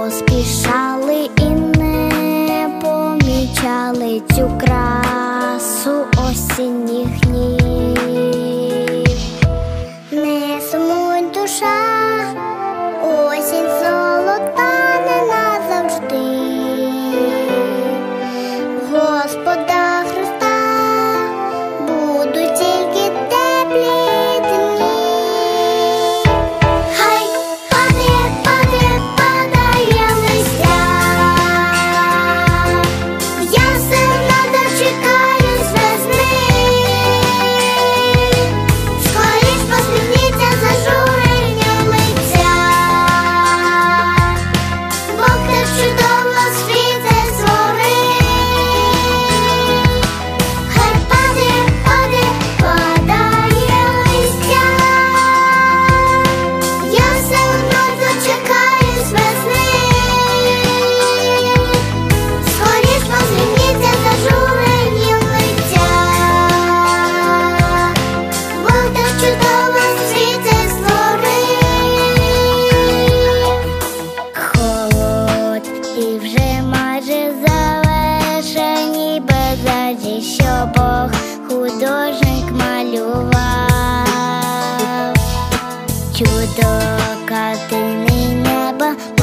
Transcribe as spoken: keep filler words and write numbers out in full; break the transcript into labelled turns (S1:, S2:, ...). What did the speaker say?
S1: поспішали і не помічали цю красу осінніх днів. Не сумуй, душа, осінь золота не назавжди. Господа Христа будуть тільки теплі дні. Хай падає, падає, падає листя, я все одно дочекаюсь весни. Скоріш посміхніться зажурені лиця, Бог так чудово світить згори. Хай падає, падає, падає листя, я все одно дочекаюсь весни. Скоріш посміхніться зажурені лиця, Бог так чудово світить створив. Холод і вже майже завершені безладі, що Бог художник малював. Чудо картини неба